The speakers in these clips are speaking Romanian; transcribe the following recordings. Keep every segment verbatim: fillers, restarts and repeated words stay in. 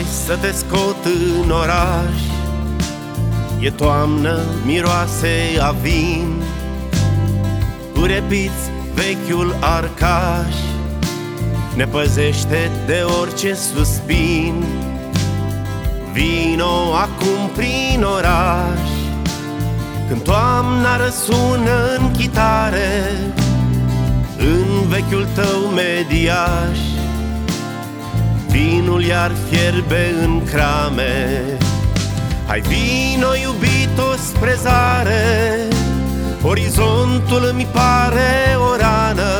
Hai să te scot în oraș, e toamnă, miroase a vin. Tu repiți vechiul arcaș, ne păzește de orice suspin. Vino acum prin oraș, când toamna răsună în chitare, în vechiul tău mediaș. Vinul iar fierbe în crame. Hai vino, iubito, spre zare, orizontul mi pare o rană.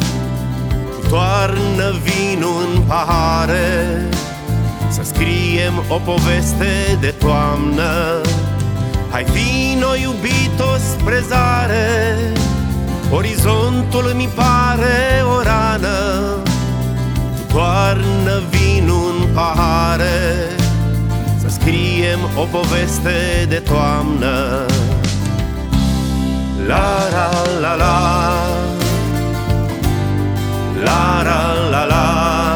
Toarnă vinul în pahare, să scriem o poveste de toamnă. Hai vino, iubito, spre zare, orizontul mi pare o rană. Toarnă vinul în pahare, să scriem o poveste de toamnă. La la la la, la la la la,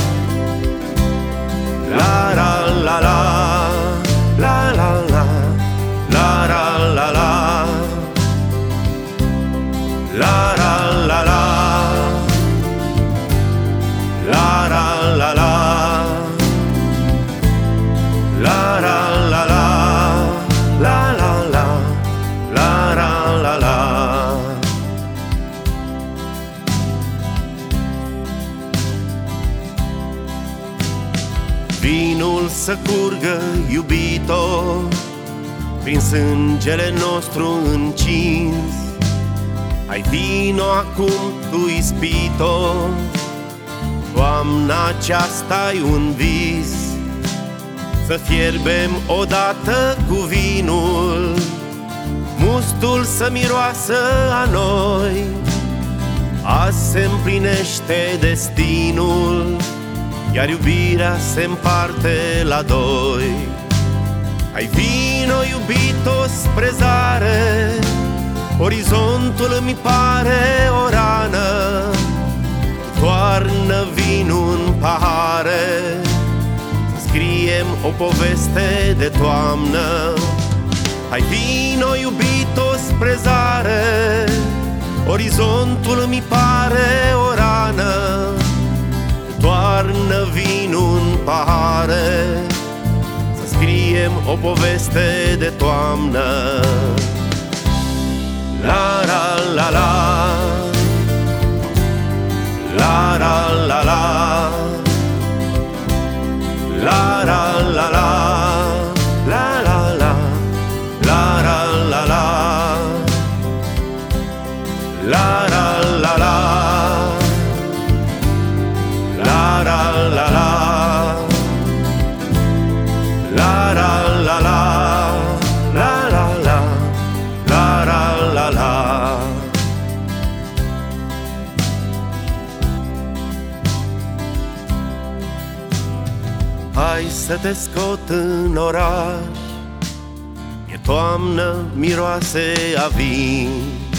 la la la la, la la la, la la la la, la la la la, la la la la, la la la la, la la la, la la la la. Vinul să curgă, iubito, prin sângele nostru încins. Hai vino acum, tu ispito, toamna aceasta-i un vis. Să fierbem odată cu vinul, mustul să miroasă a noi. Azi se împlinește destinul, iar iubirea se împarte la doi. Hai vino, iubito, spre zare, orizontul mi pare o rană. Toarnă vinul în pahare, să scriem o poveste de toamnă. Hai vino, iubito, spre zare, orizontul mi pare o rană. Toarnă vinul în pahare, să scriem o poveste de toamnă. La la la la, la la la la, la la la la, la la la, la la la la, la la la la, la la la la, la la la la, la la la, la la la la. Hai să te scot în oraș, e toamnă, miroase a vin.